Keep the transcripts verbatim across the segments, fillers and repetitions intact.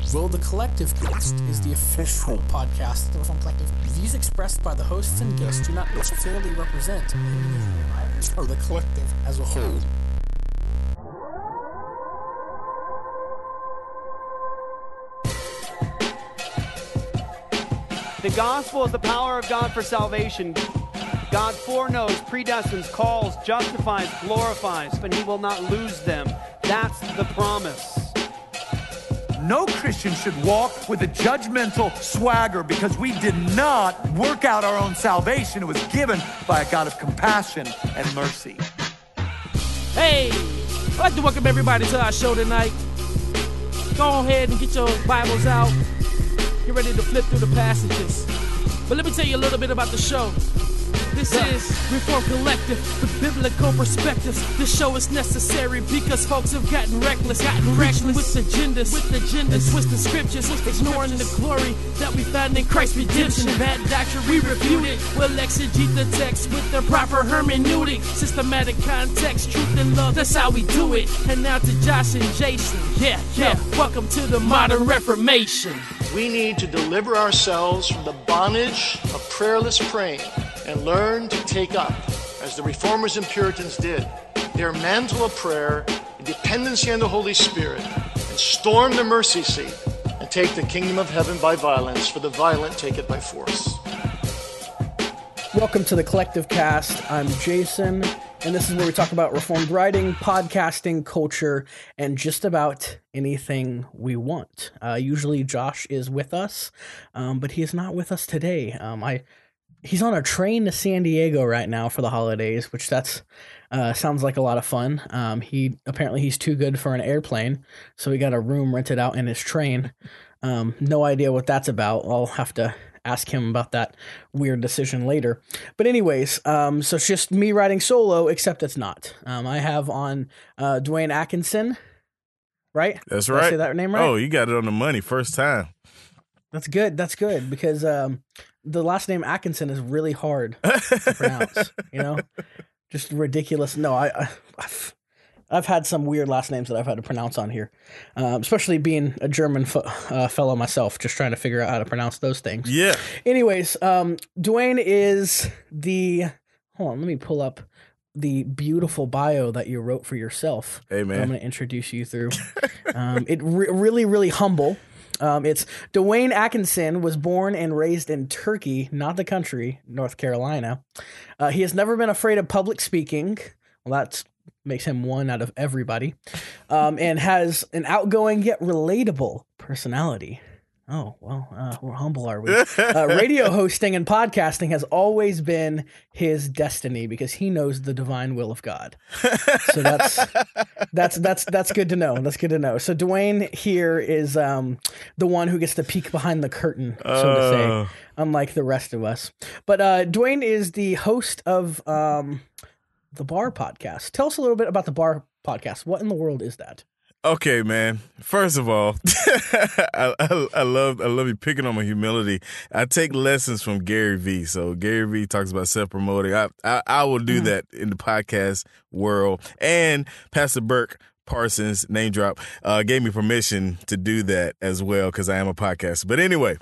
Well, the Collective Cast is the official podcast of the Reformed Collective. Views expressed by the hosts and guests do not necessarily represent or the collective as a whole. The gospel is the power of God for salvation. God foreknows, predestines, calls, justifies, glorifies, but he will not lose them. That's the promise. No Christian should walk with a judgmental swagger because we did not work out our own salvation. It was given by a God of compassion and mercy. Hey, I'd like to welcome everybody to our show tonight. Go ahead and get your Bibles out. Get ready to flip through the passages. But let me tell you a little bit about the show. This is Reformed Collective with biblical perspectives. This show is necessary because folks have gotten reckless, gotten reckless with agendas, with agendas, and twisting scriptures, ignoring the glory that we found in Christ's redemption. Bad doctrine, we refute it. We'll exegete the text with the proper hermeneutic, systematic context, truth and love. That's how we do it. And now to Josh and Jason. Yeah, yeah. Welcome to the modern Reformation. We need to deliver ourselves from the bondage of prayerless praying and learn to take up, as the Reformers and Puritans did, their mantle of prayer in dependency on the Holy Spirit and storm the mercy seat and take the kingdom of heaven by violence, for the violent take it by force. Welcome to the Collective Cast. I'm Jason, and this is where we talk about Reformed writing, podcasting, culture, and just about anything we want. Uh, usually Josh is with us, um, but he is not with us today. Um, I He's on a train to San Diego right now for the holidays, which that's uh, sounds like a lot of fun. Um, he apparently he's too good for an airplane, so he got a room rented out in his train. Um, no idea what that's about. I'll have to ask him about that weird decision later. But anyways, um, so it's just me writing solo, except it's not. Um, I have on uh, Dwayne Atkinson, right? That's Did right. I say that name right? Oh, you got it on the money first time. That's good. That's good because um, the last name Atkinson is really hard to pronounce. You know, just ridiculous. No, I, I I've, I've had some weird last names that I've had to pronounce on here, um, especially being a German fo- uh, fellow myself, just trying to figure out how to pronounce those things. Yeah. Anyways, um, Dwayne is the. Hold on, let me pull up the beautiful bio that you wrote for yourself. Hey, man. I'm going to introduce you through. um, it re- really, really humble. Um, it's Dwayne Atkinson was born and raised in Turkey, not the country, North Carolina. Uh, he has never been afraid of public speaking. Well, that makes him one out of everybody. Um, and has an outgoing yet relatable personality. Oh, well, uh, we're humble, are we? Uh, radio hosting and podcasting has always been his destiny because he knows the divine will of God. So that's that's that's that's good to know. That's good to know. So Dwayne here is um, the one who gets to peek behind the curtain, so uh, to say, unlike the rest of us. But uh, Dwayne is the host of um, the Bar Podcast. Tell us a little bit about the Bar Podcast. What in the world is that? Okay, man. First of all, I, I, I love I love you picking on my humility. I take lessons from Gary Vee. So Gary Vee talks about self-promoting. I I, I will do mm. that in the podcast world. And Pastor Burke Parsons, name drop, uh, gave me permission to do that as well because I am a podcaster. But anyway.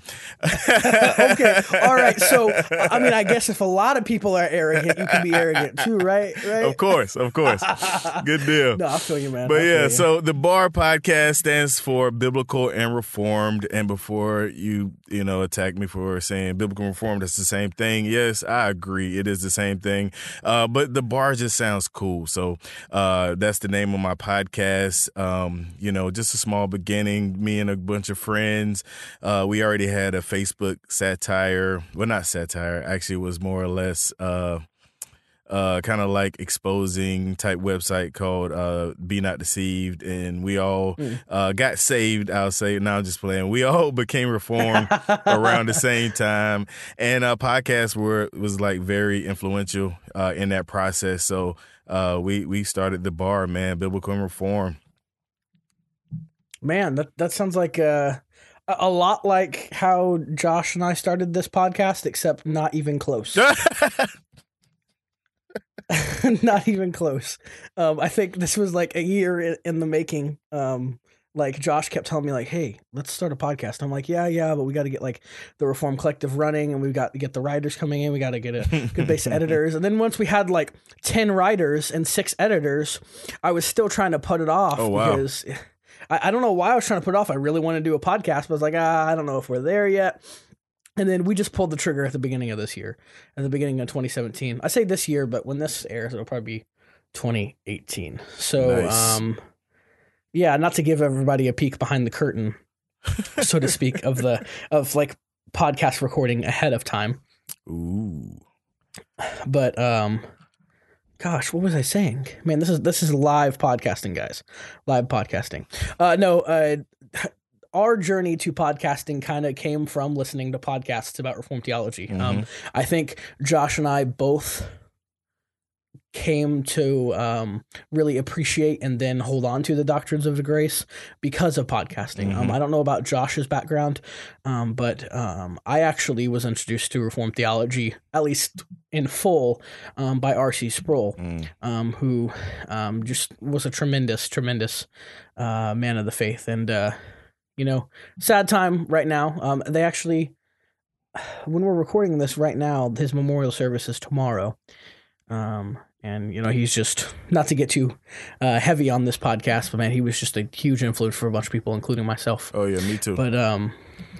Okay. All right. So, I mean, I guess if a lot of people are arrogant, you can be arrogant too, right? Right. Of course. Of course. Good deal. No, I feel you, man. But I yeah, you. so the BAR podcast stands for Biblical and Reformed. And before you, you know, attack me for saying Biblical and Reformed, that's the same thing. Yes, I agree. It is the same thing. Uh, but the BAR just sounds cool. So uh, that's the name of my podcast. Um, you know, just a small beginning, me and a bunch of friends. Uh, we already had a Facebook satire. Well, not satire. Actually, it was more or less uh, uh, kind of like exposing type website called uh, Be Not Deceived. And we all mm. uh, got saved, I'll say. Now I'm just playing. We all became reformed around the same time. And our podcasts were was like very influential uh, in that process. So Uh, we we started the BAR, man, Biblical and Reform. Man, that that sounds like uh, a lot like how Josh and I started this podcast, except not even close. Not even close. Um, I think this was like a year in, in the making. Um, like Josh kept telling me like, hey, let's start a podcast. I'm like, yeah, yeah, but we got to get like the Reform Collective running, and we've got to get the writers coming in. We got to get a good base of editors. And then once we had like ten writers and six editors, I was still trying to put it off oh, wow. because I, I don't know why I was trying to put it off. I really want to do a podcast, but I was like, ah, I don't know if we're there yet. And then we just pulled the trigger at the beginning of this year, at the beginning of twenty seventeen. I say this year, but when this airs, it'll probably be twenty eighteen. So, nice. um, yeah, not to give everybody a peek behind the curtain, so to speak, of the of like podcast recording ahead of time. Ooh. But um, gosh, what was I saying? Man, this is this is live podcasting, guys. Live podcasting. Uh, no, uh, our journey to podcasting kind of came from listening to podcasts about Reformed theology. Mm-hmm. Um, I think Josh and I both came to um, really appreciate and then hold on to the doctrines of the grace because of podcasting. Mm-hmm. Um, I don't know about Josh's background, um, but um, I actually was introduced to Reformed theology, at least in full, um, by R C Sproul, Mm. um, who um, just was a tremendous, tremendous uh, man of the faith. And, uh, you know, sad time right now. Um, they actually, when we're recording this right now, his memorial service is tomorrow. Um, and, you know, he's just, not to get too uh, heavy on this podcast, but, man, he was just a huge influence for a bunch of people, including myself. Oh, yeah, me too. But, um,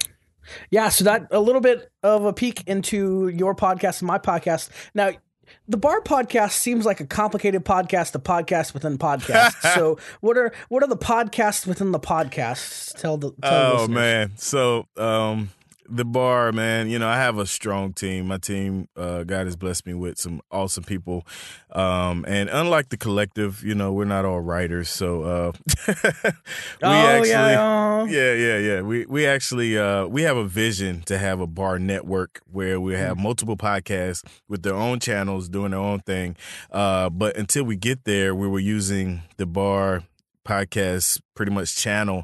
yeah, so that, a little bit of a peek into your podcast and my podcast. Now, the Bar Podcast seems like a complicated podcast, a podcast within podcasts. So what are what are the podcasts within the podcasts? Tell the tell Oh, listeners. man. So, um... The Bar, man, you know, I have a strong team. My team, uh, God has blessed me with some awesome people. Um, and unlike the collective, you know, we're not all writers. So uh, we oh, actually, yeah, yeah, yeah, yeah. We we actually uh, we have a vision to have a bar network where we have multiple podcasts with their own channels doing their own thing. Uh, but until we get there, we were using the Bar podcast pretty much channel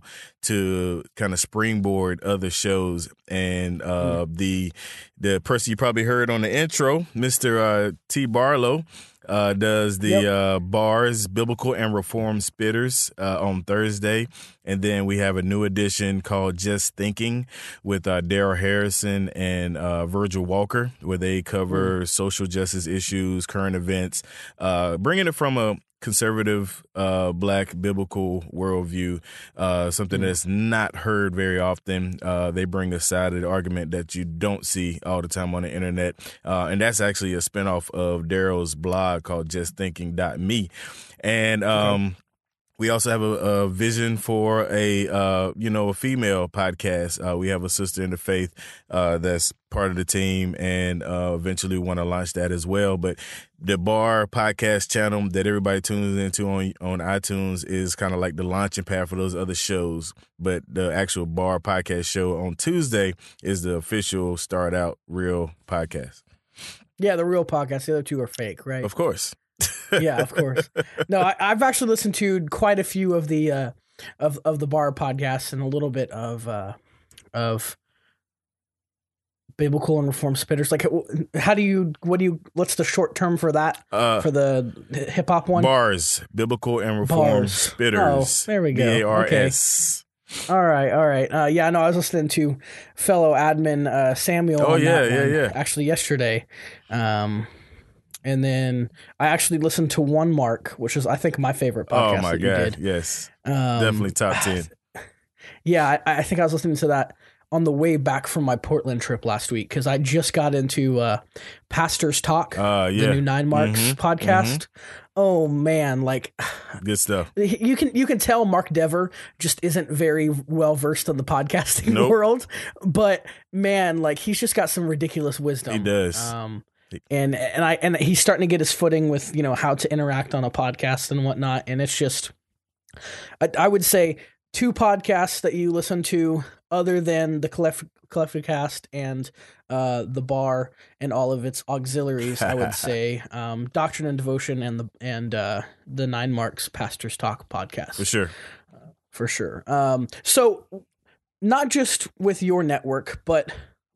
to kind of springboard other shows. And uh mm. the the person you probably heard on the intro, Mister Uh, T. Barlow, uh, does the yep. uh, Bars, Biblical and Reformed Spitters uh, on Thursday. And then we have a new edition called Just Thinking with uh, Daryl Harrison and uh, Virgil Walker, where they cover mm. social justice issues, current events, uh, bringing it from a conservative, uh, black biblical worldview, uh, something that's not heard very often. Uh, they bring a side of the argument that you don't see all the time on the internet. Uh, and that's actually a spinoff of Daryl's blog called just thinking dot me. And, um, okay. We also have a, a vision for a, uh, you know, a female podcast. Uh, we have a sister in the faith uh, that's part of the team, and uh, eventually want to launch that as well. But the Bar podcast channel that everybody tunes into on on iTunes is kind of like the launching pad for those other shows. But the actual Bar podcast show on Tuesday is the official Start Out Real podcast. Yeah, the real podcast. The other two are fake, right? Of course. Yeah, of course. No, I, I've actually listened to quite a few of the uh, of of the Bar podcasts and a little bit of uh, of Biblical and Reformed Spitters. Like, how do you? What do you? What's the short term for that? Uh, for the hip hop one? Bars, Biblical and Reformed Bars. Spitters. Oh, there we go. B A R S. Okay. All right, all right. Uh, yeah, no, I was listening to fellow admin uh, Samuel. Oh on yeah, that yeah, one, yeah. Actually, yesterday. Um, And then I actually listened to One Mark, which is, I think, my favorite podcast. Oh, my that you God. did. Yes. Um, Definitely top ten. Yeah, I, I think I was listening to that on the way back from my Portland trip last week because I just got into uh, Pastor's Talk, uh, yeah. the new Nine Marks mm-hmm. podcast. Mm-hmm. Oh, man. Like, good stuff. You can you can tell Mark Dever just isn't very well versed in the podcasting nope. world. But, man, like, he's just got some ridiculous wisdom. He does. Um And and I and he's starting to get his footing with, you know, how to interact on a podcast and whatnot. And it's just, I, I would say, two podcasts that you listen to other than the Collective Cast and uh, the Bar and all of its auxiliaries. I would say um, Doctrine and Devotion and the and uh, the Nine Marks Pastors Talk podcast for sure, uh, for sure. Um, so not just with your network, but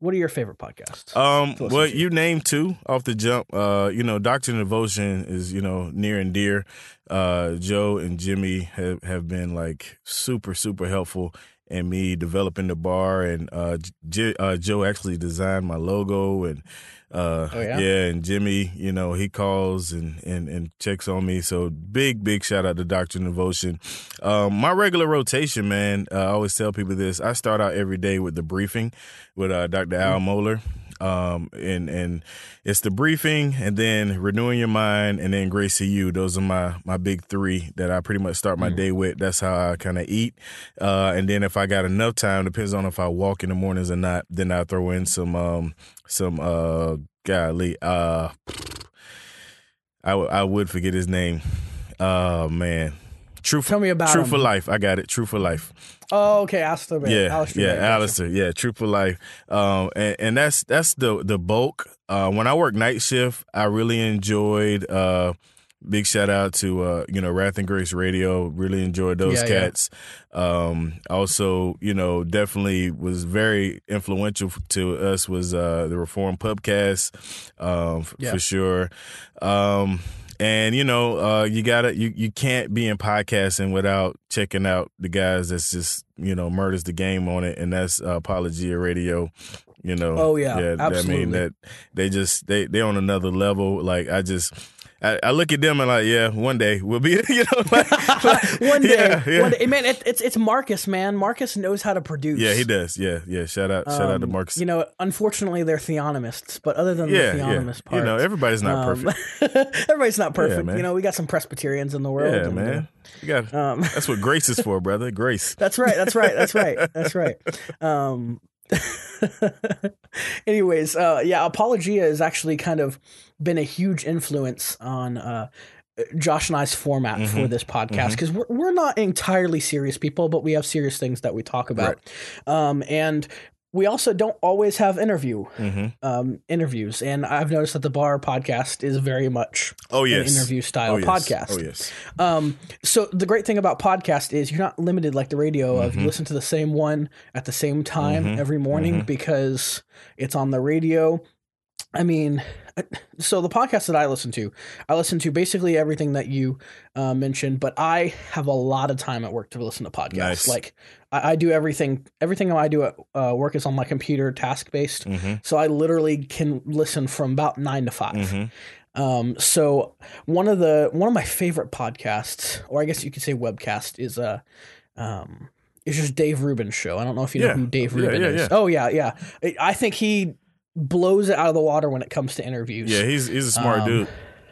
what are your favorite podcasts? Um, to listen well, to? you named two off the jump. Uh, you know, Doctrine and Devotion is, you know, near and dear. Uh, Joe and Jimmy have, have been like super, super helpful in me developing the bar. And uh, J- uh, Joe actually designed my logo. And uh, Oh, yeah? yeah, and Jimmy, you know, he calls and, and, and checks on me. So big, big shout out to Doctrine and Devotion. Um, my regular rotation, man, uh, I always tell people this. I start out every day with the briefing with uh, Doctor Al Mohler. Um, and, and it's the briefing and then renewing your mind and then Grace to You. Those are my, my big three that I pretty much start my mm. day with. That's how I kind of eat. Uh, and then if I got enough time, depends on if I walk in the mornings or not, then I throw in some, um, some, uh, golly, uh, I, w- I would forget his name. Oh man. True for, Tell me about True him. for Life. I got it. True for Life. Oh, okay, Alistair. Yeah, Alistair yeah, Gray, gotcha. Alistair. Yeah, True for Life. Um, and, and that's that's the the bulk. Uh, when I work night shift, I really enjoyed. Uh, big shout out to uh, you know Wrath and Grace Radio. Really enjoyed those Yeah, cats. Yeah. Um, also, you know, definitely was very influential to us was uh, the Reform Pubcast um, f- Yeah. for sure. Um, And, you know, uh, you gotta, you, you can't be in podcasting without checking out the guys that's just, you know, murders the game on it. And that's uh, Apologia Radio, you know. Oh, yeah, yeah absolutely. I mean, that they just, they, they on another level. Like, I just, I, I look at them and like, yeah, one day we'll be, you know, like, like, one day, yeah, yeah. one day, man. It, it's it's Marcus, man. Marcus knows how to produce. Yeah, he does. Yeah, yeah. Shout out, shout out to Um, Marcus. You know, unfortunately, they're theonomists, but other than yeah, the yeah. theonomist part, You know, everybody's not um, perfect. everybody's not perfect. man. You know, we got some Presbyterians in the world. Yeah, and, uh, man. You got. Um, that's what grace is for, brother. Grace. That's right. That's right. That's right. That's right. Um, anyways, uh, yeah, Apologia has actually kind of been a huge influence on uh, Josh and I's format Mm-hmm. for this podcast because we're, we're not entirely serious people, but we have serious things that we talk about. Um, and we also don't always have interview Mm-hmm. um, interviews. And I've noticed that the Bar podcast is very much Oh yes. an interview style oh, yes. podcast. Oh yes. Um, so the great thing about podcast is you're not limited like the radio of you listen to the same one at the same time Mhm. every morning Mhm. because it's on the radio. I mean, so the podcast that I listen to, I listen to basically everything that you uh, mentioned, but I have a lot of time at work to listen to podcasts. Nice. Like I, I do everything, everything I do at uh, work is on my computer, task based. Mm-hmm. So I literally can listen from about nine to five. Mm-hmm. Um, so one of the one of my favorite podcasts, or I guess you could say webcast, is uh, um, it's just Dave Rubin's show. I don't know if you know Yeah. who Dave Yeah, Rubin yeah, is. yeah. Oh yeah, yeah. I- I think he blows it out of the water when it comes to interviews. Yeah, he's he's a smart Um, dude.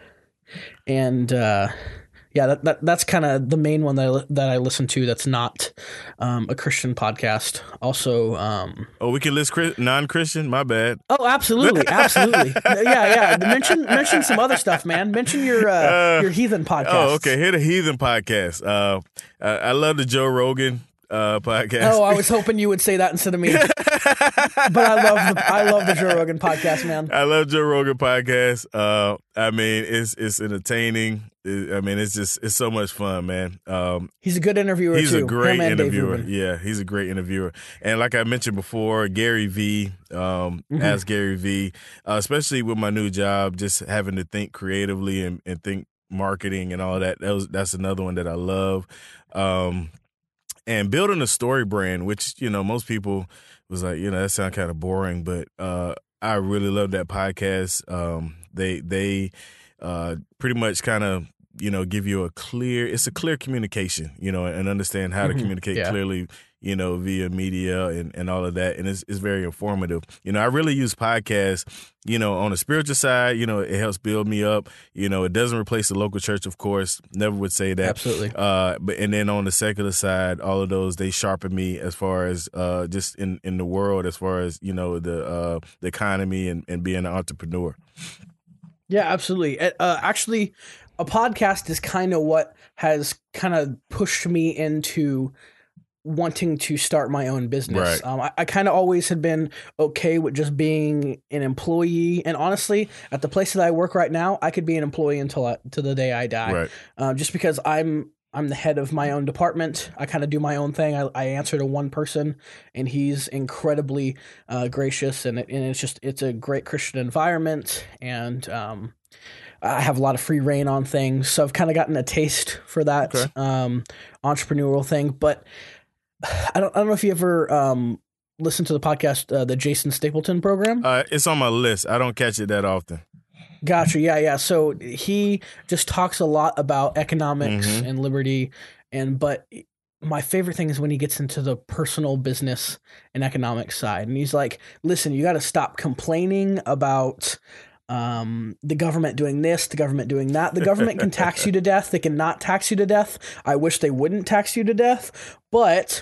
and uh, yeah, that, that that's kind of the main one that I, li- that I listen to. That's not um, a Christian podcast. Also, um, Oh, we can list Chris- non-Christian. My bad. oh, absolutely, absolutely, yeah, yeah. Mention mention some other stuff, man. Mention your uh, Uh, your heathen podcast. Oh, okay. Here the Heathen podcast. Uh, I, I love the Joe Rogan uh, podcast. Oh, I was hoping you would say that instead of me. But I love the I love the Joe Rogan podcast, man. I love Joe Rogan podcast. Uh, I mean, it's it's entertaining. It- I mean, it's just it's so much fun, man. Um, He's a good interviewer he's too. a great Him and Dave interviewer. Rubin. Yeah, he's a great interviewer. And like I mentioned before, Gary V. Um, Mm-hmm. Ask Gary V. Uh, especially with my new job, just having to think creatively and, and think marketing and all that. That was, that's another one that I love. Um, and building a story brand, which you know most people was like, you know, that sounds kind of boring, but uh, I really love that podcast. Um, they they uh, pretty much kind of you know give you a clear, it's a clear communication, you know, and understand how to communicate Yeah. clearly, you know, via media and, and all of that, and it's it's very informative. You know, I really use podcasts, you know, on the spiritual side. You know, it helps build me up. You know, it doesn't replace the local church, of course. Never would say that. Absolutely. Uh, but and then on the secular side, all of those they sharpen me as far as uh, just in, in the world, as far as you know the uh, the economy and, and being an entrepreneur. Yeah, absolutely. Uh, actually, a podcast is kind of what has kind of pushed me into wanting to start my own business. Right. Um, I, I kind of always had been okay with just being an employee, and honestly, at the place that I work right now, I could be an employee until I, to the day I die. Right. Uh, just because I'm I'm the head of my own department. I kind of do my own thing. I, I answer to one person, and he's incredibly uh, gracious, and, it, and it's just it's a great Christian environment, and um, I have a lot of free reign on things. So I've kind of gotten a taste for that Okay. um, entrepreneurial thing. But I don't I don't know if you ever um, listened to the podcast, uh, the Jason Stapleton program. Uh, it's on my list. I don't catch it that often. Gotcha. Yeah, yeah. So he just talks a lot about economics Mhm. and liberty, and but my favorite thing is when he gets into the personal business and economic side, and he's like, "Listen, you got to stop complaining about um, the government doing this, the government doing that. The government can tax you to death. They can not tax you to death. I wish they wouldn't tax you to death, but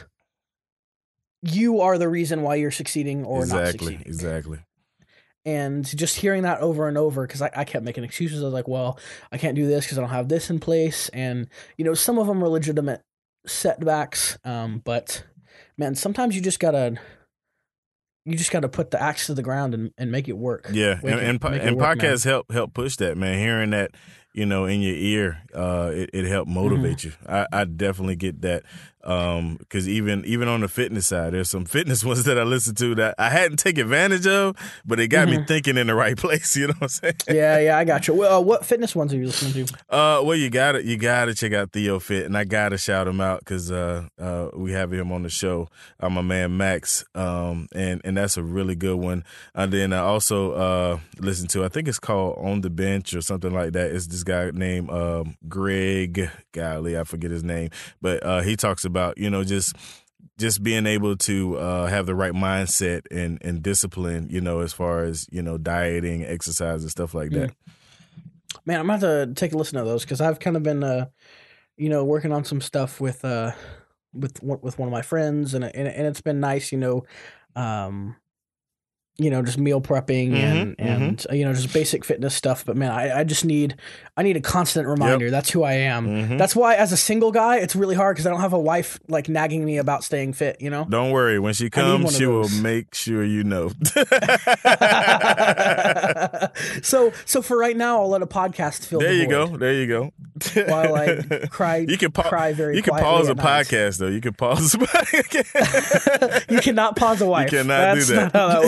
you are the reason why you're succeeding or not exactly. succeeding." Exactly. And just hearing that over and over, because I, I kept making excuses. I was like, well, I can't do this because I don't have this in place. And, you know, some of them are legitimate setbacks. Um, but, man, sometimes you just got to you just got to put the axe to the ground and, and make it work. Yeah, Make and it- and, po- make it and work, man. podcasts help help push that, man. Hearing that, you know, in your ear, uh, it, it helped motivate Mm-hmm. you. I, I definitely get that, because even even on the fitness side, there's some fitness ones that I listen to that I hadn't taken advantage of, but it got me thinking in the right place. You know what I'm saying? Yeah, yeah, I got you. Well, uh, what fitness ones are you listening to? Uh, well, you gotta you gotta check out Theo Fit, and I gotta shout him out because uh, uh, we have him on the show. Uh, my man Max, um, and and that's a really good one. And then I also uh listen to, I think it's called On the Bench or something like that. It's this guy named um, Greg. Golly, I forget his name, but uh, he talks about, you know, just. Just being able to uh, have the right mindset and, and discipline, you know, as far as, you know, dieting, exercise, and stuff like that. Man, I'm going to have to take a listen to those because I've kind of been, uh, you know, working on some stuff with uh, with one- with one of my friends, and and, and it's been nice, you know, um, you know, just meal prepping and Mhm, and uh, you know, just basic fitness stuff. But man, I, I just need I need a constant reminder. That's who I am. Mhm. That's why, as a single guy, it's really hard because I don't have a wife like nagging me about staying fit. You know. Don't worry. When she one comes, of she will those. make sure you know. so so for right now, I'll let a podcast fill. There the you void. go. There you go. While I cry- you can pa- cry very You can quietly pause a at night. podcast though. You can pause. a podcast. You cannot pause a wife. cannot that's do that. not how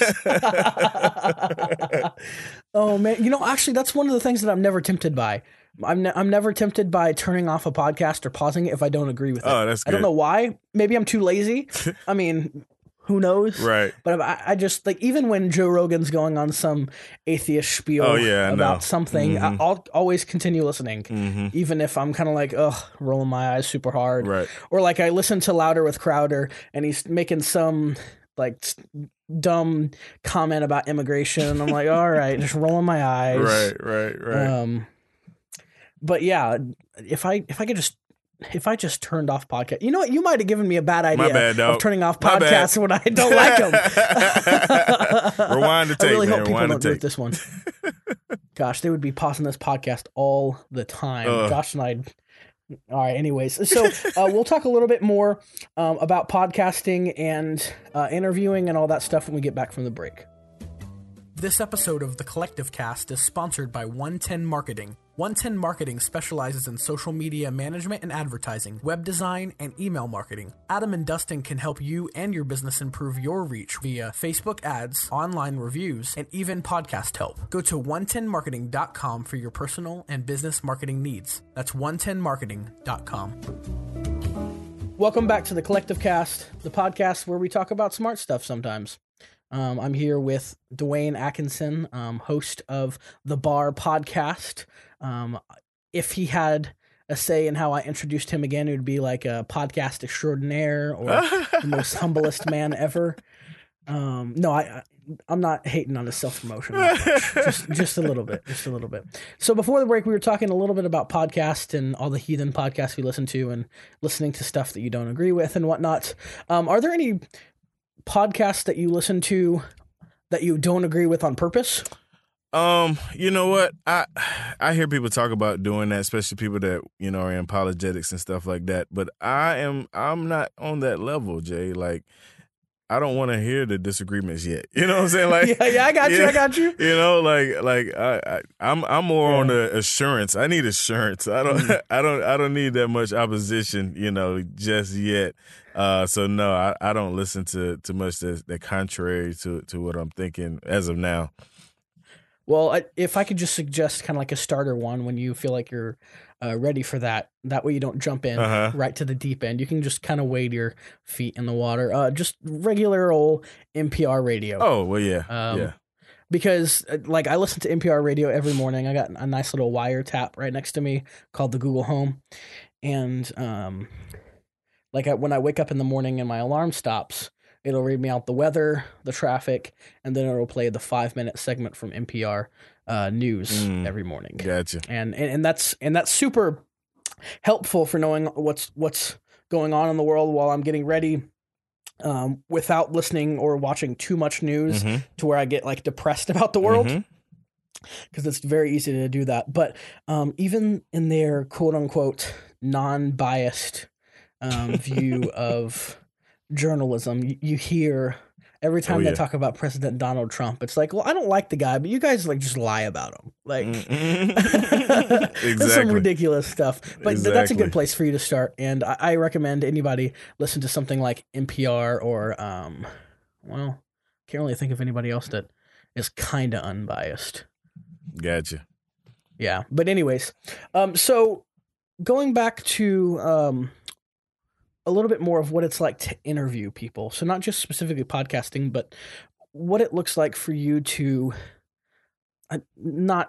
that works. Oh man, you know, actually, that's one of the things that I'm never tempted by. I'm ne- I'm never tempted by turning off a podcast or pausing it if I don't agree with it. Oh, that's I don't good. know why. Maybe I'm too lazy. I mean, who knows? Right. But I, I just like, even when Joe Rogan's going on some atheist spiel Oh, yeah, I about know. Mm-hmm. something, I, I'll always continue listening, even if I'm kind of like, ugh, rolling my eyes super hard. Right. Or like I listen to Louder with Crowder, and he's making some like s- dumb comment about immigration, and I'm like, all right, just rolling my eyes. Right. Right. Right. Um, but yeah, if I if I could just if I just turned off podcast, you know what? You might have given me a bad idea bad, of dog. turning off My bad. podcasts when I don't like them. Rewind the tape, I really man. hope people Rewind don't the do tape. it this one. Gosh, they would be pausing this podcast all the time. Ugh. Josh and I. All right. Anyways, so uh, we'll talk a little bit more um, about podcasting and uh, interviewing and all that stuff when we get back from the break. This episode of The Collective Cast is sponsored by one ten Marketing. one ten Marketing specializes in social media management and advertising, web design, and email marketing. Adam and Dustin can help you and your business improve your reach via Facebook ads, online reviews, and even podcast help. Go to one ten marketing dot com for your personal and business marketing needs. That's one ten marketing dot com. Welcome back to The Collective Cast, the podcast where we talk about smart stuff sometimes. Um, I'm here with Dwayne Atkinson, um, host of the Bar Podcast. Um, if he had a say in how I introduced him again, it would be like a podcast extraordinaire or the most humblest man ever. Um, no, I, I, I'm not hating on his self-promotion. Not much. just, just a little bit, just a little bit. So before the break, we were talking a little bit about podcasts and all the heathen podcasts we listen to and listening to stuff that you don't agree with and whatnot. Um, are there any podcasts that you listen to that you don't agree with on purpose? Um, you know what? I I hear people talk about doing that, especially people that, you know, are in apologetics and stuff like that. But I am I'm not on that level, Jay. Like, I don't want to hear the disagreements yet. You know what I'm saying? Like, yeah, yeah, I got you, yeah, I got you. You know, like, like I, I I'm, I'm more yeah. on the assurance. I need assurance. I don't, mm. I don't, I don't need that much opposition. You know, just yet. Uh, so no, I, I don't listen to too much that, that contrary to to what I'm thinking as of now. Well, I, if I could just suggest kind of like a starter one when you feel like you're uh, ready for that, that way you don't jump in uh-huh. right to the deep end. You can just kind of wade your feet in the water. Uh, just regular old N P R radio. Oh, well, yeah, um, yeah. Because like I listen to N P R radio every morning. I got a nice little wiretap right next to me called the Google Home. And um, like I, when I wake up in the morning and my alarm stops, it'll read me out the weather, the traffic, and then it'll play the five-minute segment from N P R uh, News mm, every morning. Gotcha. And, and and that's and that's super helpful for knowing what's what's going on in the world while I'm getting ready, um, without listening or watching too much news mm-hmm. to where I get like depressed about the world. Because mm-hmm. it's very easy to do that. But um, even in their quote-unquote non-biased um, view of journalism, you, you hear every time oh, they yeah. talk about President Donald Trump, it's like, well, I don't like the guy, but you guys like just lie about him. Like exactly. That's some ridiculous stuff. But exactly. th- that's a good place for you to start. And I, I recommend anybody listen to something like N P R or, um, well, can't really think of anybody else that is kind of unbiased. Gotcha. Yeah. But anyways, um, so going back to, um, a little bit more of what it's like to interview people. So not just specifically podcasting, but what it looks like for you to uh, not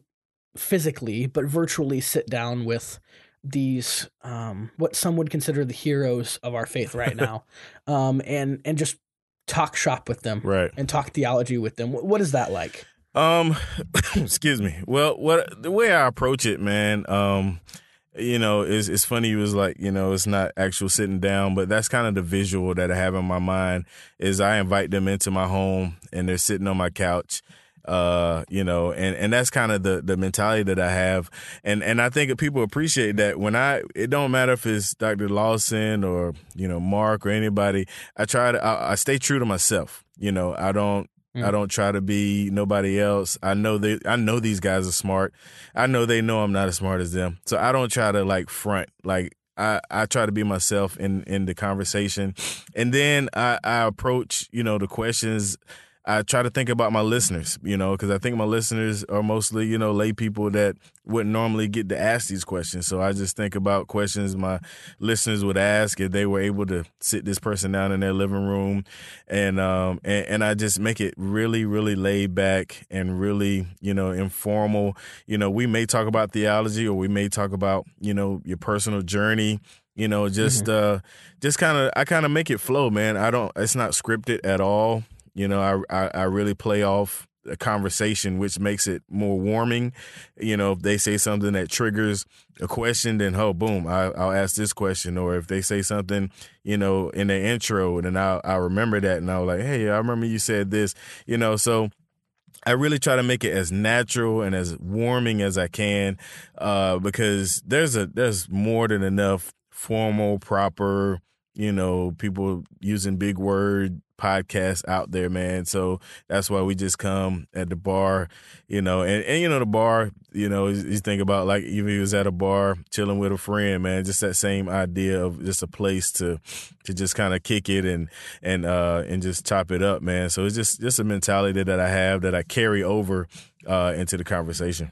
physically, but virtually sit down with these, um, what some would consider the heroes of our faith right now, um, and, and just talk shop with them, right, and talk theology with them. What, what is that like? Um, excuse me. Well, what the way I approach it, man, um, you know, it's, it's funny. It was like, you know, it's not actual sitting down, but that's kind of the visual that I have in my mind is I invite them into my home and they're sitting on my couch. Uh, you know, and, and that's kind of the, the mentality that I have. And, and I think people appreciate that when I, it don't matter if it's Doctor Lawson or, you know, Mark or anybody, I try to, I, I stay true to myself. You know, I don't, mm. I don't try to be nobody else. I know they, I know these guys are smart. I know they know I'm not as smart as them. So I don't try to like front, like, I, I try to be myself in, in the conversation. And then I, I approach, you know, the questions. I try to think about my listeners, you know, because I think my listeners are mostly, you know, lay people that wouldn't normally get to ask these questions. So I just think about questions my listeners would ask if they were able to sit this person down in their living room. And, um, and, and I just make it really, really laid back and really, you know, informal. You know, we may talk about theology or we may talk about, you know, your personal journey. You know, just, mm-hmm. uh, just kind of, I kind of make it flow, man. I don't, it's not scripted at all. You know, I, I I really play off a conversation, which makes it more warming. You know, if they say something that triggers a question, then, oh, boom, I, I'll ask this question. Or if they say something, you know, in the intro, then I'll, I'll remember that. And I'll like, hey, I remember you said this, you know, so I really try to make it as natural and as warming as I can, uh, because there's a there's more than enough formal, proper, you know, people using big word podcasts out there, man. So that's why we just come at the bar, you know, and, and you know, the bar, you know, you think about like even if he was at a bar chilling with a friend, man, just that same idea of just a place to to just kind of kick it and and uh and just chop it up, man. So it's just just a mentality that I have that I carry over uh into the conversation.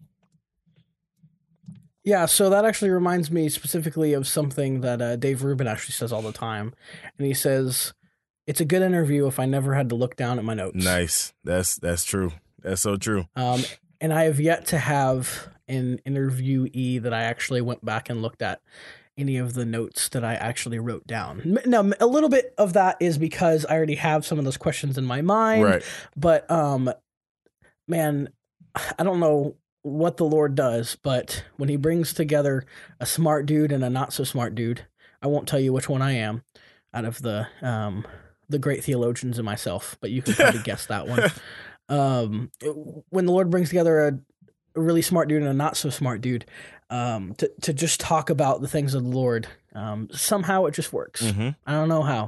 Yeah, so that actually reminds me specifically of something that uh, Dave Rubin actually says all the time. And he says, it's a good interview if I never had to look down at my notes. Nice. That's that's true. That's so true. Um, and I have yet to have an interviewee that I actually went back and looked at any of the notes that I actually wrote down. Now, a little bit of that is because I already have some of those questions in my mind. Right. But, um, man, I don't know what the Lord does, but when he brings together a smart dude and a not so smart dude, I won't tell you which one I am out of the um the great theologians and myself, but you can probably guess that one. Um, when the Lord brings together a, a really smart dude and a not so smart dude, um, to to just talk about the things of the Lord, um, somehow it just works. Mm-hmm. I don't know how.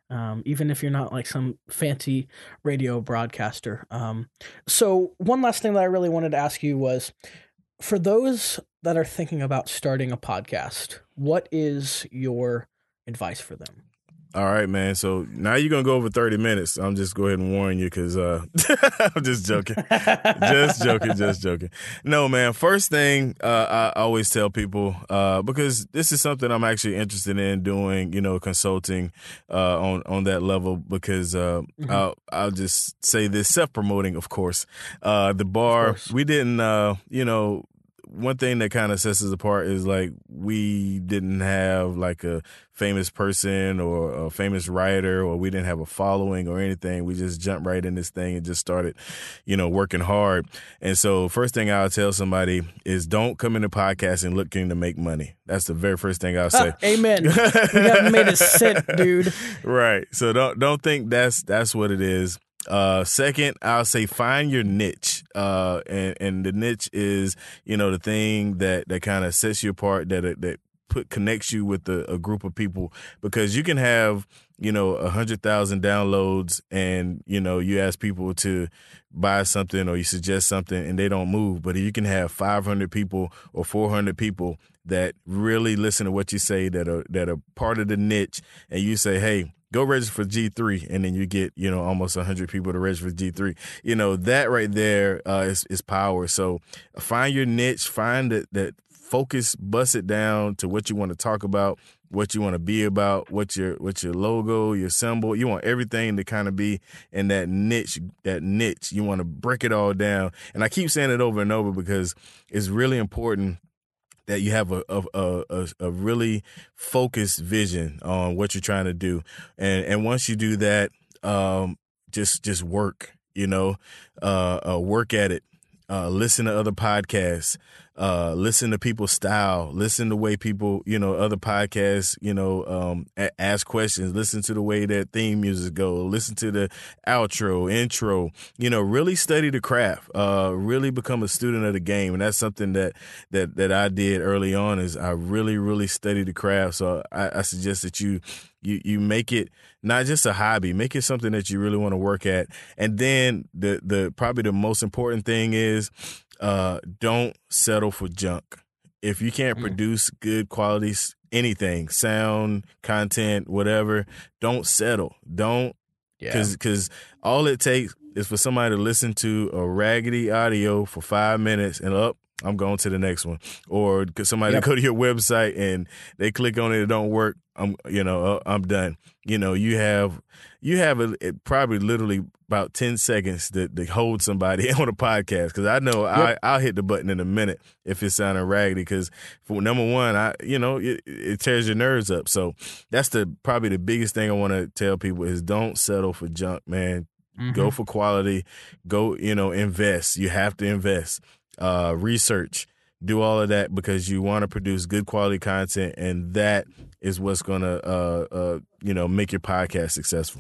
Um, even if you're not like some fancy radio broadcaster. Um, so one last thing that I really wanted to ask you was, for those that are thinking about starting a podcast, what is your advice for them? All right, man. So now you're going to go over thirty minutes. I'm just go ahead and warn you because uh, I'm just joking. just joking, just joking. No, man. First thing uh, I always tell people, uh, because this is something I'm actually interested in doing, you know, consulting uh, on, on that level, because uh, mm-hmm. I'll, I'll just say this, self-promoting, of course. Uh, the bar, we didn't, uh, you know, one thing that kind of sets us apart is like we didn't have like a famous person or a famous writer, or we didn't have a following or anything. We just jumped right in this thing and just started, you know, working hard. And so first thing I'll tell somebody is don't come into podcasting looking to make money. That's the very first thing I'll say. Amen. We haven't made a cent, dude. Right. So don't don't think that's that's what it is. Uh, second, I'll say find your niche. Uh, and, and the niche is, you know, the thing that, that kind of sets you apart, that, that put, connects you with a, a group of people, because you can have, you know, a hundred thousand downloads and, you know, you ask people to buy something or you suggest something and they don't move. But you can have five hundred people or four hundred people that really listen to what you say, that are, that are part of the niche. And you say, hey, go register for G three, and then you get, you know, almost one hundred people to register for G three. You know, that right there uh, is, is power. So find your niche, find that, that focus, bust it down to what you want to talk about, what you want to be about, what your what your logo, your symbol. You want everything to kind of be in that niche, that niche. You want to break it all down. And I keep saying it over and over because it's really important that you have a, a a a really focused vision on what you're trying to do, and and once you do that, um, just just work, you know, uh, uh, work at it. Uh, listen to other podcasts. Uh, listen to people's style. Listen to the way people, you know, other podcasts, you know, um, a- ask questions. Listen to the way that theme music go. Listen to the outro, intro. You know, really study the craft. Uh, really become a student of the game, and that's something that that that I did early on. Is I really, really studied the craft. So I, I suggest that you. You you make it not just a hobby, make it something that you really want to work at. And then the the probably the most important thing is uh, don't settle for junk. If you can't mm. produce good quality anything, sound, content, whatever, don't settle. Don't, because yeah. because all it takes is for somebody to listen to a raggedy audio for five minutes and up. I'm going to the next one. Or somebody yep. go to your website and they click on it, it don't work. I'm, you know, uh, I'm done. You know, you have, you have a, it probably literally about ten seconds to, to hold somebody on a podcast. Cause I know yep. I, I'll hit the button in a minute if it's sounding raggedy. Cause for number one, I, you know, it, it tears your nerves up. So that's the, probably the biggest thing I want to tell people is don't settle for junk, man. Mm-hmm. Go for quality, go, you know, invest. You have to invest. Uh, research, do all of that because you want to produce good quality content, and that is what's going to, uh, uh, you know, make your podcast successful.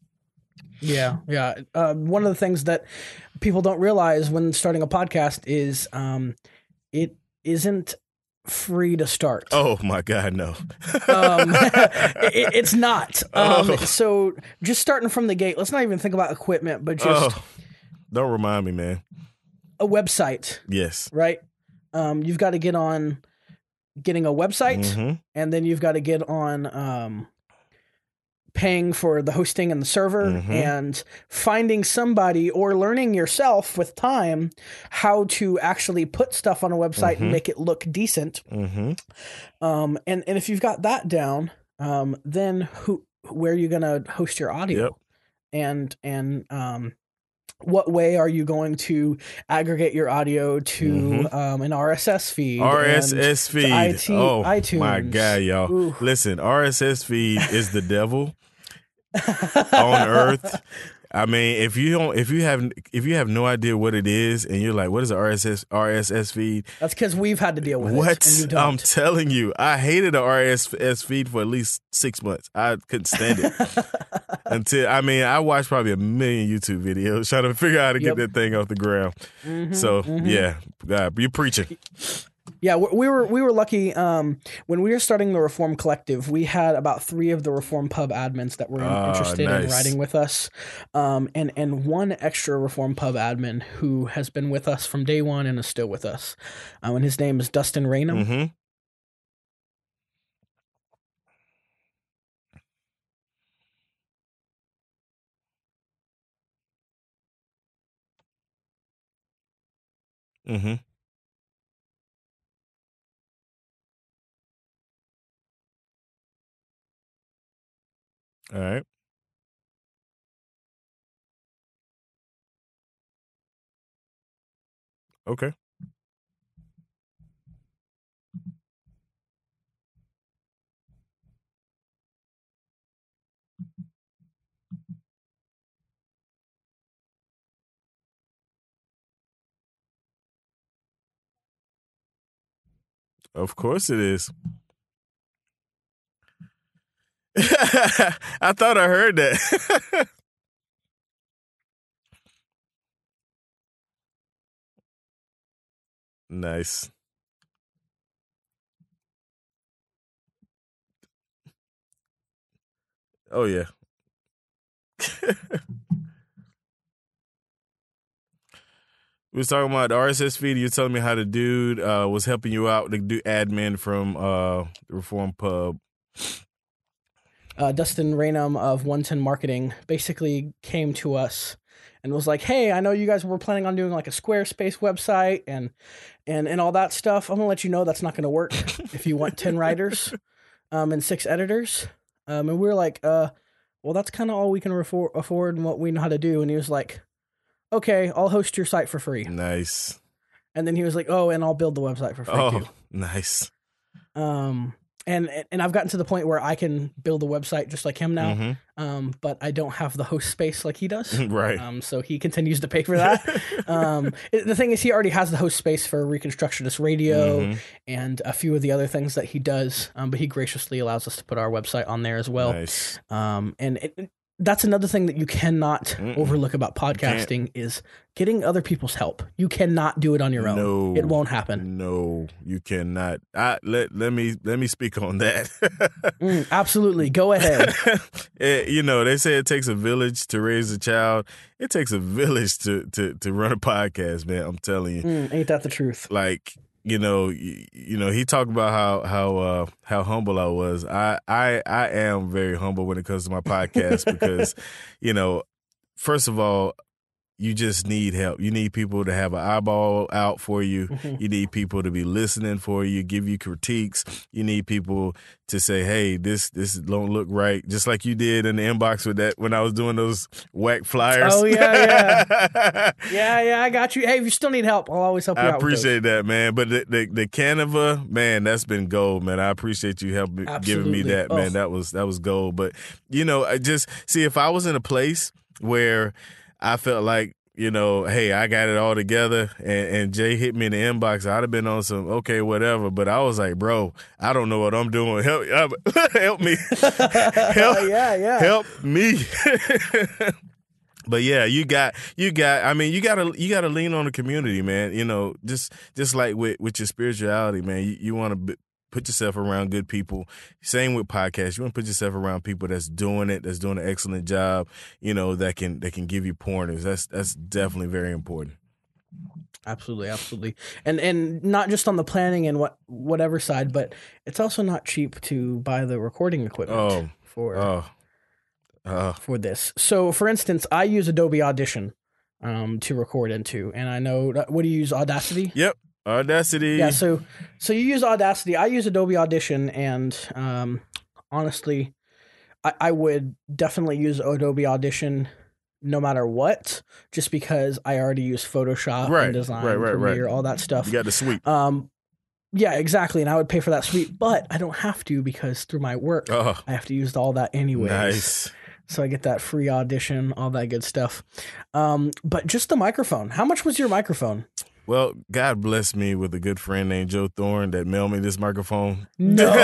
Yeah, yeah. Uh, one of the things that people don't realize when starting a podcast is um, it isn't free to start. Oh my God, no. um, it, it's not. Um, oh. So just starting from the gate, let's not even think about equipment, but just oh. Don't remind me, man. A website. Yes. Right? Um, you've got to get on getting a website, mm-hmm. and then you've got to get on um, paying for the hosting and the server, mm-hmm. and finding somebody or learning yourself with time how to actually put stuff on a website mm-hmm. and make it look decent. Mm-hmm. Um, and, and if you've got that down, um, then who where are you going to host your audio? Yep. And, and, um, what way are you going to aggregate your audio to mm-hmm. um, an R S S feed? R S S feed. I T, oh, iTunes. My God, y'all. Ooh. Listen, R S S feed is the devil on earth. I mean, if you don't, if you have, if you have no idea what it is, and you're like, "What is an R S S R S S feed?" That's because we've had to deal with what? it. And you don't. I'm telling you, I hated an R S S feed for at least six months. I couldn't stand it until I mean, I watched probably a million YouTube videos trying to figure out how to yep. get that thing off the ground. Mm-hmm, so mm-hmm. yeah, God, you're preaching. Yeah, we we were we were lucky. Um, when we were starting the Reform Collective, we had about three of the Reform Pub admins that were Ah, interested nice. in writing with us, um, and and one extra Reform Pub admin who has been with us from day one and is still with us, uh, and his name is Dustin Raynham. Mm-hmm. Mm-hmm. All right. Okay. Of course it is. I thought I heard that. Nice. Oh yeah. We was talking about the R S S feed. You telling me how the dude uh, was helping you out, the dude admin from uh, the Reform Pub. Uh, Dustin Raynham of one ten Marketing basically came to us and was like, "Hey, I know you guys were planning on doing like a Squarespace website and and and all that stuff. I'm gonna let you know that's not gonna work if you want ten writers um, and six editors." Um, and we were like, uh, "Well, that's kind of all we can refor- afford and what we know how to do." And he was like, "Okay, I'll host your site for free." Nice. And then he was like, "Oh, and I'll build the website for free Oh, too." nice. Um, and and I've gotten to the point where I can build a website just like him now. Mhm. Um, but I don't have the host space like he does. Right. Um, so he continues to pay for that. um, it- the thing is, he already has the host space for Reconstructionist Radio Mhm. and a few of the other things that he does. Um, but he graciously allows us to put our website on there as well. Nice. Um, and it, it- that's another thing that you cannot Mm-mm. overlook about podcasting is getting other people's help. You cannot do it on your own. No. It won't happen. No, you cannot. I let let me let me speak on that. Mm, absolutely. Go ahead. Eh, you know, they say it takes a village to raise a child. It takes a village to to to run a podcast, man. I'm telling you. Mm, ain't that the truth? Like, you know, you, you know, he talked about how how uh, how humble I was. I, I I am very humble when it comes to my podcast because, you know, first of all, you just need help. You need people to have an eyeball out for you. Mhm. You need people to be listening for you, give you critiques. You need people to say, "Hey, this this don't look right," just like you did in the inbox with that when I was doing those whack flyers. Oh, yeah, yeah. Yeah, yeah, I got you. Hey, if you still need help, I'll always help you I out. with those. appreciate that, man. But the, the the Canva, man, that's been gold, man. I appreciate you helping giving me Absolutely. that, man. Oh. That was that was gold. But you know, I just see if I was in a place where I felt like, you know, hey, I got it all together, and, and Jay hit me in the inbox, I'd have been on some okay, whatever. But I was like, bro, I don't know what I'm doing. Help, help me, help, Yeah, yeah. help me. But yeah, you got you got. I mean, you gotta you gotta lean on the community, man. You know, just just like with with your spirituality, man. You, you want to b- put yourself around good people. Same with podcasts. You want to put yourself around people that's doing it, that's doing an excellent job. You know, that can that can give you pointers. That's that's definitely very important. Absolutely, absolutely. And and not just on the planning and what whatever side, but it's also not cheap to buy the recording equipment Oh, for Oh, uh, for this. So, for instance, I use Adobe Audition um, to record into, and I know what do you use, Audacity? yep. Audacity. Yeah, so so you use Audacity. I use Adobe Audition, and um, honestly, I, I would definitely use Adobe Audition no matter what, just because I already use Photoshop, Right, InDesign, right, right, right. Premiere, all that stuff. You got the suite. Um, yeah, exactly, and I would pay for that suite, but I don't have to because through my work, Oh, I have to use all that anyways. nice. So I get that free Audition, all that good stuff. Um, but just the microphone. How much was your microphone? Well, God bless me with a good friend named Joe Thorne that mailed me this microphone. No,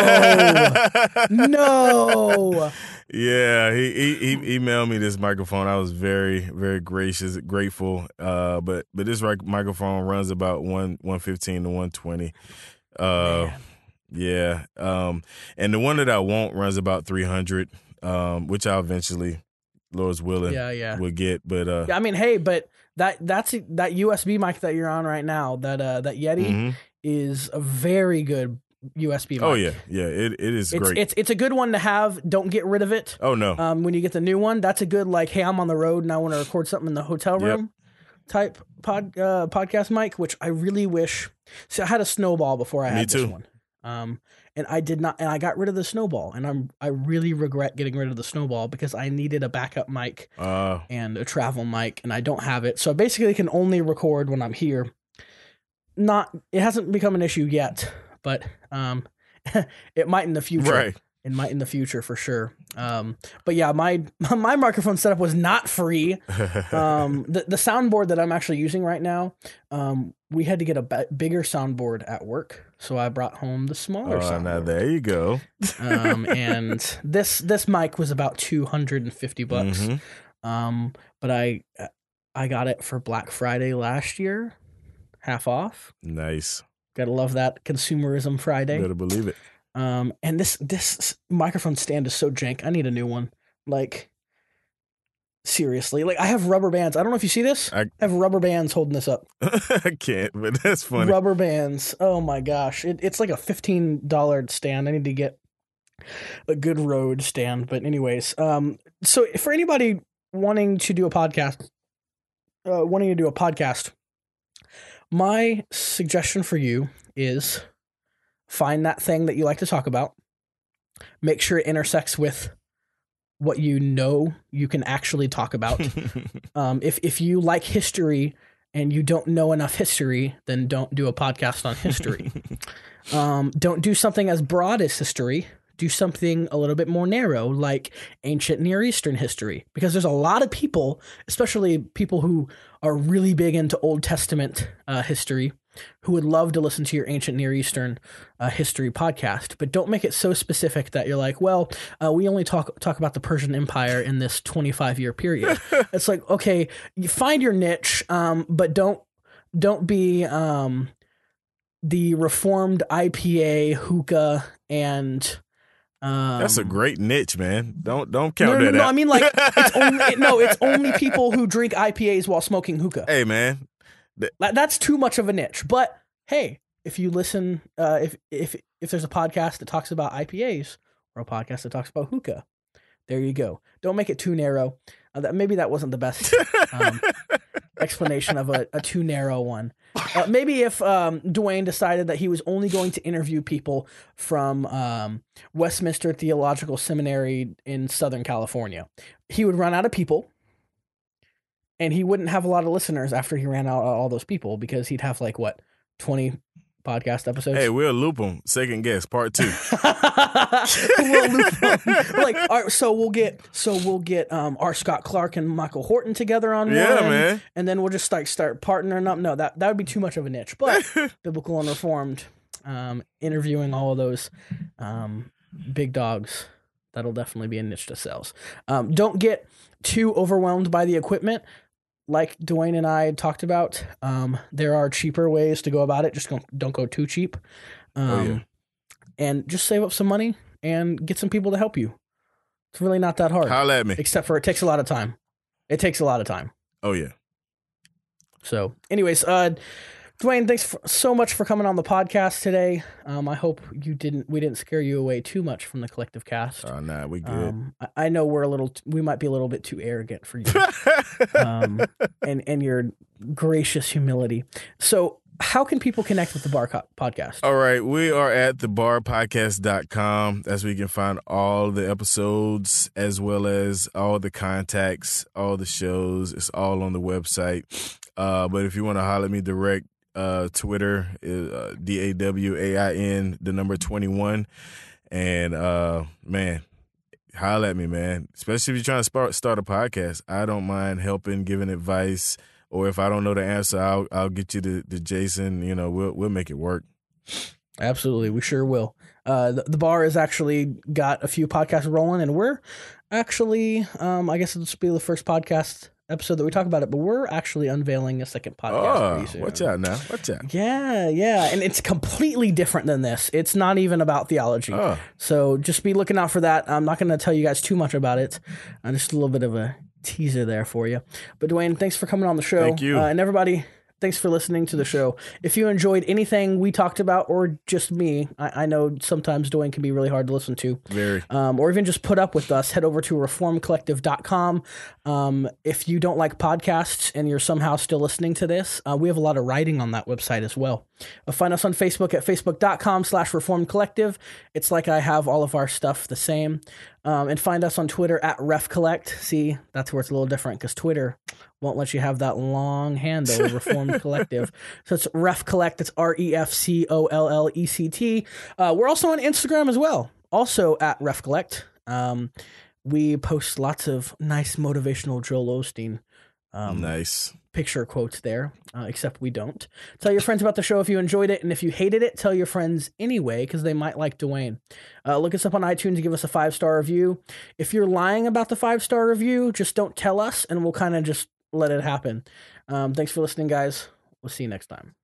no. Yeah, he, he he emailed me this microphone. I was very very gracious, grateful. Uh, but but this mic- microphone runs about one one fifteen to one twenty. Uh, yeah. Um, and the one that I want runs about three hundred, um, which I'll eventually, Lord's willing, Yeah, yeah. will get. But uh, Yeah, I mean, hey, but that that's that U S B mic that you're on right now, that uh, that Yeti mhm. is a very good U S B mic. oh yeah, yeah, it it is It's, great. it's it's a good one to have. Don't get rid of it. oh no, Um, when you get the new one, that's a good like, hey, I'm on the road and I want to record something in the hotel Yep. room type pod uh, podcast mic, which I really wish. So I had a Snowball before I Me had this too. one, um, and I did not, and I got rid of the Snowball, and I'm I really regret getting rid of the Snowball because I needed a backup mic uh, and a travel mic, and I don't have it, so I basically can only record when I'm here. Not, it hasn't become an issue yet, but um, it might in the future. right. It might in the future for sure. Um, but yeah, my my microphone setup was not free. Um, the the soundboard that I'm actually using right now, um, we had to get a b- bigger soundboard at work, so I brought home the smaller Oh, now soundboard. there you go. Um, and this this mic was about two hundred and fifty bucks. Mhm. Um, but I I got it for Black Friday last year, half off. Nice. Gotta love that consumerism Friday. Better believe it. Um, and this this microphone stand is so jank. I need a new one. Like, seriously, like I have rubber bands. I don't know if you see this. I, I- have rubber bands holding this up. I can't, but that's funny. Rubber bands. Oh my gosh, it, it's like a fifteen dollar stand. I need to get a good Rode stand. But anyways, um, so for anybody wanting to do a podcast, uh, wanting to do a podcast, my suggestion for you is find that thing that you like to talk about. Make sure it intersects with what you know you can actually talk about. um, if if you like history and you don't know enough history, then don't do a podcast on history. um, don't do something as broad as history. Do something a little bit more narrow, like ancient Near Eastern history, because there's a lot of people, especially people who are really big into Old Testament uh, history, who would love to listen to your ancient Near Eastern uh, history podcast. But don't make it so specific that you're like, well, uh, we only talk talk about the Persian Empire in this twenty-five year period. It's like, okay, you find your niche, um, but don't don't be um, the Reformed I P A, hookah, and Um, That's a great niche, man. Don't don't no, count no, that no, out. I mean, like, it's only no, it's only people who drink I P As while smoking hookah. Hey, man. That, that's too much of a niche. But hey, if you listen, uh, if if if there's a podcast that talks about I P As or a podcast that talks about hookah, there you go. Don't make it too narrow. Uh, that, maybe that wasn't the best um, explanation of a, a too narrow one. Uh, maybe if um, Dwayne decided that he was only going to interview people from um, Westminster Theological Seminary in Southern California, he would run out of people, and he wouldn't have a lot of listeners after he ran out of all those people, because he'd have like, what, twenty podcast episodes? Hey, we'll loop them. Second guess, part two. We'll loop 'em. Like, all right, so we'll get so we'll get um R. Scott Clark and Michael Horton together on Yeah, one, man. and then we'll just like start partnering up. No, that that would be too much of a niche. But Biblical and Reformed, um, interviewing all of those um big dogs, that'll definitely be a niche that sells. Um, don't get too overwhelmed by the equipment. Like Dwayne and I talked about, um, there are cheaper ways to go about it. Just don't, don't go too cheap. Um, Oh, yeah. And just save up some money and get some people to help you. It's really not that hard. Holla at me. Except for it takes a lot of time. It takes a lot of time. Oh, yeah. So, anyways, uh, Dwayne, thanks for, so much for coming on the podcast today. Um, I hope you didn't we didn't scare you away too much from the Collective Cast. Oh, nah, we good. Um, I, I know we're a little, t- we might be a little bit too arrogant for you, um, and and your gracious humility. So, how can people connect with the Bar Co- Podcast? All right, we are at the bar podcast dot com. That's where you can find all the episodes as well as all the contacts, all the shows. It's all on the website. Uh, but if you want to holler at me direct, uh, Twitter is uh, D A W A I N, the number twenty-one. And, uh, man, holler at me, man. Especially if you're trying to start, start a podcast. I don't mind helping, giving advice. Or if I don't know the answer, I'll I'll get you to, to Jason. You know, we'll we'll make it work. Absolutely, we sure will. Uh, the, the bar has actually got a few podcasts rolling, and we're actually, um, I guess this will be the first podcast episode that we talk about it, but we're actually unveiling a second podcast Oh, pretty soon. watch out now. Watch out. Yeah, yeah. And it's completely different than this. It's not even about theology. Oh. So just be looking out for that. I'm not going to tell you guys too much about it. Uh, just a little bit of a teaser there for you. But Dwayne, thanks for coming on the show. Thank you. Uh, and everybody, thanks for listening to the show. If you enjoyed anything we talked about or just me, I, I know sometimes Dwayne can be really hard to listen to. Very. Um, or even just put up with us, head over to reform collective dot com. Um, if you don't like podcasts and you're somehow still listening to this, uh, we have a lot of writing on that website as well. Uh, find us on Facebook at facebook dot com slash reform collective. It's like I have all of our stuff the same. Um, and find us on Twitter at refcollect. See, that's where it's a little different because Twitter won't let you have that long handle, Reformed Collective. So it's refcollect. It's R E F C O L L E C T. Uh, we're also on Instagram as well, also at refcollect. Um, we post lots of nice motivational Joel Osteen um, Nice. picture quotes there, uh, except we don't. Tell your friends about the show if you enjoyed it, and if you hated it, tell your friends anyway, because they might like Dwayne. Uh, look us up on iTunes and give us a five-star review. If you're lying about the five-star review, just don't tell us, and we'll kind of just let it happen. Um, thanks for listening, guys. We'll see you next time.